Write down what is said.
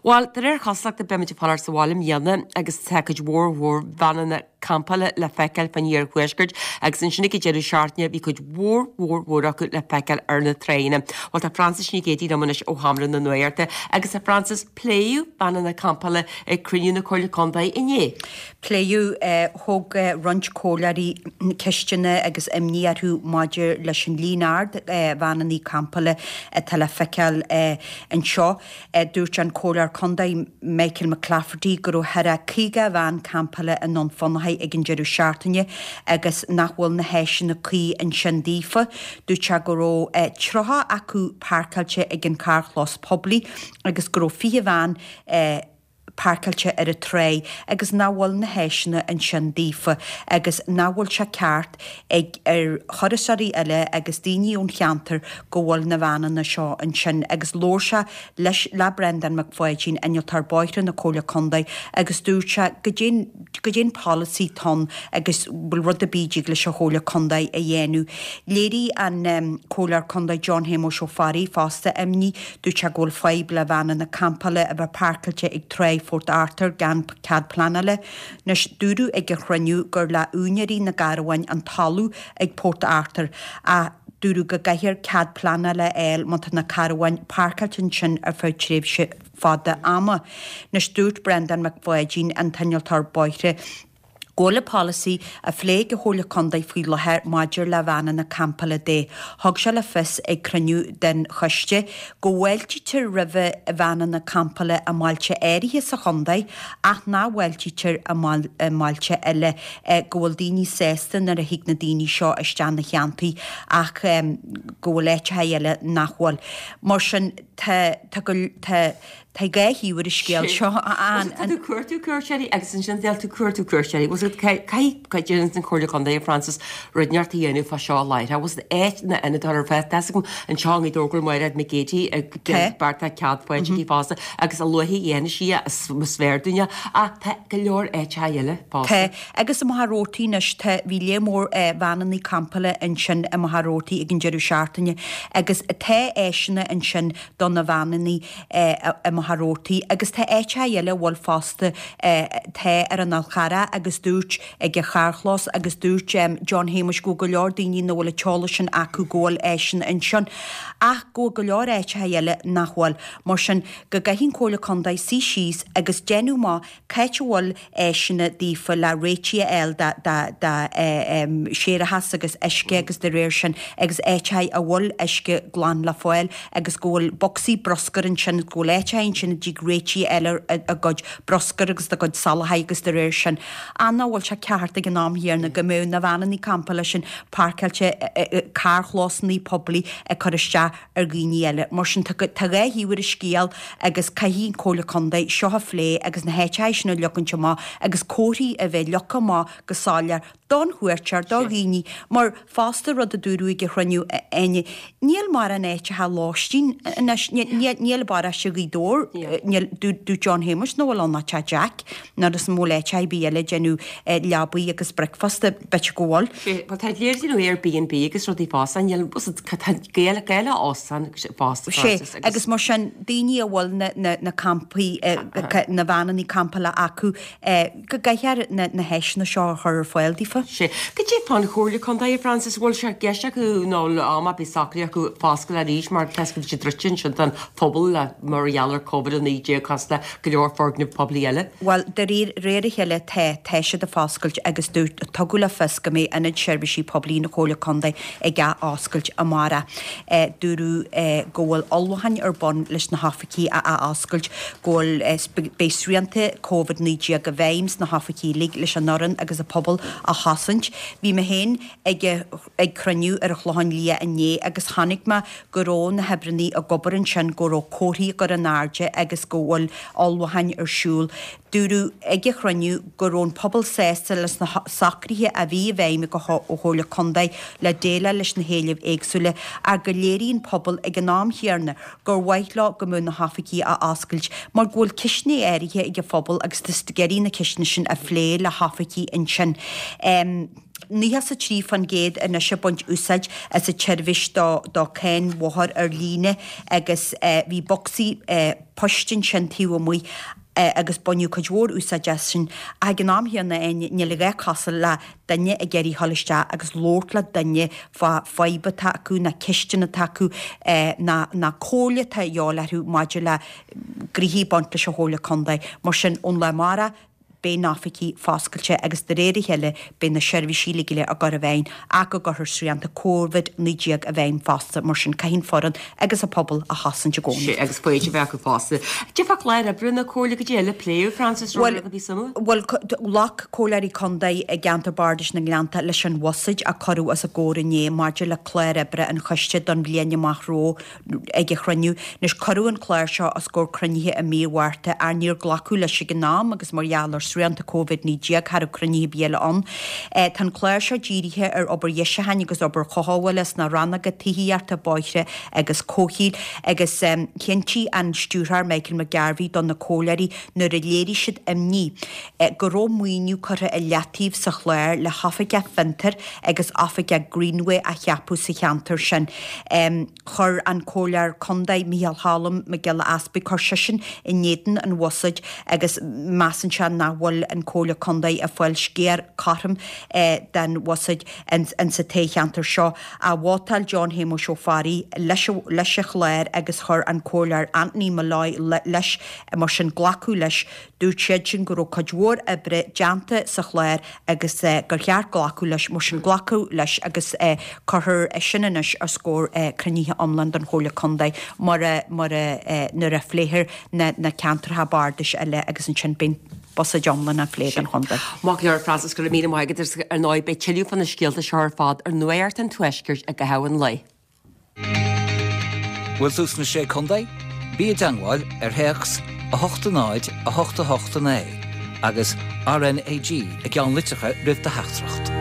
Well, der chaslach de bemid falar sa bhálim dhéanana agus tecaid mhór bhanana campala le feiceil fan níor chuisgurt agus sin sinnig déidir seaartne bhí chuid mhór acu le feiceil ar na tréine. Bhil tá Francis ní gétí ammanis ó hamlan na nuirte agus a Francis pléú bhanana campala cruinú na choirla condaí iné. Pléú thug runt cólarí ceistena agus imníarthú maidir leis an línáard bhanaí campala tal le feiceil an seo dúirt an cólar condaí Michael McClafferty gur hera cíga bhain campala an non fonnaithe ag an deireadh seaartaine agus nachhfuil na héisi na cuí an sindífa dúirte go trotha acu páircailte ag an carchlós poblí agus go fiche bhain páircailte ar a tré agus náhfuil na héisina an sindífa agus náhfuil se ceart ag chorasaí eile agus daoine ón cheantar go bhfuil na bhana na seo an sin agus lóir se leis le Brendan McFoydín anil tar boithre na cóla condaí agus dúirte go dtéon policy ton agus bhfuil rud a bídig leis a chóla condaí a dhéanú. Léirí an cólar condaí John Hamish O'Farry fásta imní dúirte ggóil fáib le bhana na campala a bheith páircailte ag tré Fort Arthur gan cad planale nes dúrú ag a chraniú gur le úneirí na garhain an talú ag Port Arthur a dúrú go gaithir cad planale eil mata na carhain páircailte sin ar fáidtréimhse fada ama. Nes dúirt Brendan McFoydín an tannealtar boithre Góla policy a phléig a hóla condaí faoi lethir maidir le bhana na campala dé. Thug se le fis ag cruniú den chuiste go bhfuiltítir ribh a bhana na campala a máilte éirithe sa condaí ach ná bhfuiltítir a máilte eile go bhfuil daoine sésta ar a hiic na daoine seo istean na cheantaí ach go bhfuil éite eile nachhfuil. Mar sin tá gaithíúir is scéal seo an. Tú cuairtú cuairseí agus sin déal tú cuairtú cuairseí. Was it caiidirn an cóirla condaí Francis runeart dhéanú fa seo leid. Was the éit na ina dar bheit gom an teangaí dógur muiread me gétí barta cead foiid í fásta agus a luhí dhéana si a svéirúne a go leor éit eile fásta. Agus amthrótaí nes bhí lémór bhanaí campala an sin amthrótaí ag an deireadh seaartaine agus té éisina an sin don na bhanaí amthrótaí agus tá éite eile bhfuil fásta té ar an alchara agus dúirt ag a charchlós agus dúirt John Hamish go leor daoine nó bhfuil teála sin acu ggóil éisin an sin ach go leor éite eile nachhfuil mar sin go gaithín cóla condaí sí síos agus déanú má caiite bhfuil éisina dífa le réití eil séarachas agus eisce agus de réir sin agus éite a bhfuil eisce glán le fáil agus ggóil boxí broscar an sin go léitein sin dí réití eile a god broscar agus a god salaithe agus de réir sin anna bhfuil se ceart ag an nám híar na gomú na bhanaí campala sin páircailte carchlósnaí poblí a chuiste ar gcuoine eile. Mar sin tá réithíúir is scéal agus caihín cóla condaí seo a phlé agus na héiteis na lecann má agus cóirí a bheith lecha má go sáilear don huirtear dá gcuoine mar fásta rud a dúrú ag chraniú aine. Níl mar an éite ha láistín níl bara se í dór dú John Hamish nó bhfuil anna te Jack nar is mó léite bíile genú leabaí agus breicfast bete góil. Ba tá léirú Airbnb agus rudí fásan géile ásan fásta sé agus mar sin daoine a bhfuil na campaí na bhanaí campala acu go gaiithar na héisna seo thur fáildífa. sé. Go dtí pan chóirla condaí Francis bhfuil se geiste acu nó ama bí sacraí acu fáscail a ríis mar teiscail si dritin sin an phobal le marhealar COVID a nídé casta go leor forgna poblí eile. Well, de réidir heile teise de fáscailt agus dút tugula fisca mé anid seirbisí poblí na chóla condaí ag ga áscailt amara. Dúrú ggóil olhain ar bon leis na hafací a áscailt ggóil béisrianta COVID-19 go bhéims na hafací lig leis an noran agus a pobl a hasint. Bhí me hen ag craniú ar a chláin lia a né agus chanig ma goró na hebranní a gobaran sin goró cóthaí gur an náirde agus ggóil olhain ar siúl. Dúrú ag chraniú gorón pobl sésta leis na sacrithe a bhí bhéime go hóla condaí le déile leis na héileh éagsúile a go léiríonn pobl ag an nám hiarna gur bhaithlá go mún na hafací a ascailt mar ggóil cisné éirithe ag phobal agus tusta geirí na cisne sin a phlé le hafací in sin. Níhas sa trí fan géad in na se buint úsáid as a tseirvis dá cén mhthar ar líne agus bhí boxí postin sin tíú mui agus bonniu coidhór úsáid sin a gan námhíanna ne le bheith casal le danne a geirí halliste agus lótla danne faiba taú na kiistena taú na cóla tá eálarú maidir le grihí bant le se hóla condai mar sin ón le mara bé náficí fáscailte agus de réirí heile bé na seirbhísíligiile a gar a bhéin a go gurthir sríanta COVID níideag a bhéin fásta mar sin caihin foran agus a pobl a hasan de gcóna. Agus foiidir bheith go fásta. Defa léir a bruna cóla go déile pléú Francis Rolla go bí sama? Well, lach cólarí condaí a gantar bardis na gleanta leis an wasaid a choú as a góra né maidir le chléir ebre an chuiste don blianaine marró ag chraniu nes choú an chléir seo as scór cranithe a méhhairte ar níor glaú leis gan nám agus marhealar sríanta COVID ní diaag har cruní béle an. Tan chléir se ddíirithe ar obair dhéise hain agus obair choáhfuiles na ranna go tííart a báithre agus cóhíil agus cinntíí an stúrthar Michael McGarvey don na cólarí nuair a léirí siad imní. Goró muoinú chutha a leatíh sa chléir le hafaige fintar agus afaige Greenway a cheapú sa cheantar sin. Chur an cólear condaid Michael Hallam me geile aspa chu sin i néan an wasaid agus measan se ná bhfuil an cóla condaid a bhfuil scéar carm den wasaid an sa técheantar seo a bhátal John Hamo Seofarí leis a chléir agus chur an cólear Anthony Malloy leis mar sin glaú leis dúirt siad sin go raibh coidhmhór ibre deanta sa chléir agus gur cheart glaú leis mar sin glaú leis agus chuthir sinanis ar scór craníthe omland an chóla condaid mar nuair a phléithir na ceantartha bardis eile agus an sin bin Bosa Johnlan a phléad an Honda. Mag leor Francis go mí maigad ar 9 be tiú fan na scialta seir fad ar nuairt an tuiscirt a go hahan lei. Bhfuil sús na sé condaid? Bí deangáil ar theachs a 8 a 8 agus RNAG a gceann litrecha ribh de heachtracht.